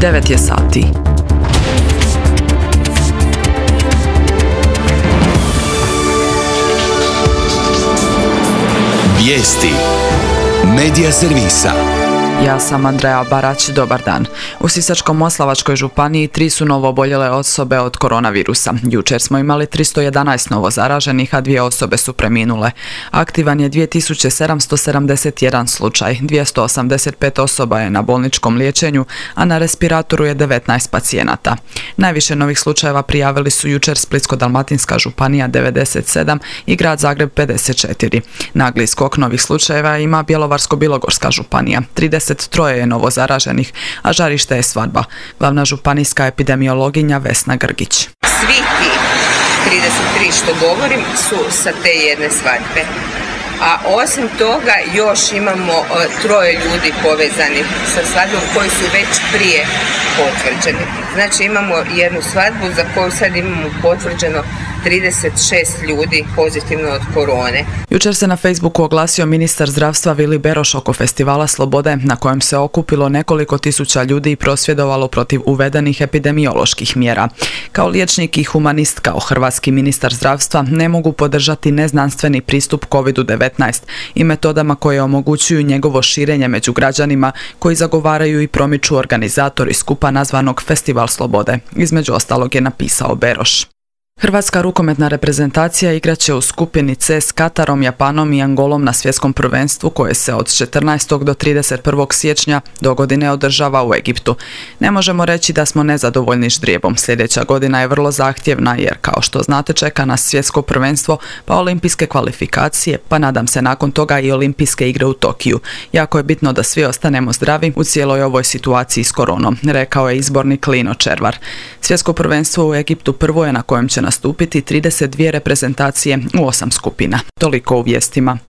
9 je sati. Vijesti Medija servisa. Ja sam Andreja Barać, dobar dan. U Sisačko-moslavačkoj županiji 3 su novo oboljele osobe od koronavirusa. Jučer smo imali 311 novo zaraženih, a 2 osobe su preminule. Aktivan je 2771 slučaj, 285 osoba je na bolničkom liječenju, a na respiratoru je 19 pacijenata. Najviše novih slučajeva prijavili su jučer Splitsko-dalmatinska županija 97 i grad Zagreb 54. Nagli skok novih slučajeva ima Bjelovarsko-bilogorska županija, 33 je novo zaraženih, a žarište je svadba. Glavna županijska epidemiologinja Vesna Grgić. Svi ti 33 što govorim su sa te jedne svadbe. A osim toga još imamo 3 ljudi povezanih sa svadbom koji su već prije potvrđeni. Znači imamo jednu svadbu za koju sad imamo potvrđeno 36 ljudi pozitivno od korone. Jučer se na Facebooku oglasio ministar zdravstva Vili Beroš oko Festivala Slobode, na kojem se okupilo nekoliko tisuća ljudi i prosvjedovalo protiv uvedenih epidemioloških mjera. Kao liječnik i humanist, kao hrvatski ministar zdravstva, ne mogu podržati neznanstveni pristup COVID-19 i metodama koje omogućuju njegovo širenje među građanima koji zagovaraju i promiču organizatori skupa nazvanog Festival Slobode. Između ostalog je napisao Beroš. Hrvatska rukometna reprezentacija igraće u skupini C s Katarom, Japanom i Angolom na svjetskom prvenstvu koje se od 14. do 31. siječnja dogodine održava u Egiptu. Ne možemo reći da smo nezadovoljni ždrijebom. Sljedeća godina je vrlo zahtjevna jer, kao što znate, čeka nas svjetsko prvenstvo, pa olimpijske kvalifikacije, pa nadam se nakon toga i olimpijske igre u Tokiju. Jako je bitno da svi ostanemo zdravi u cijeloj ovoj situaciji s koronom, rekao je izbornik Lino Červar. Svjetsko prvenstvo u Egiptu prvo je na kojem će nastupiti 32 reprezentacije u 8 skupina. Toliko u vijestima.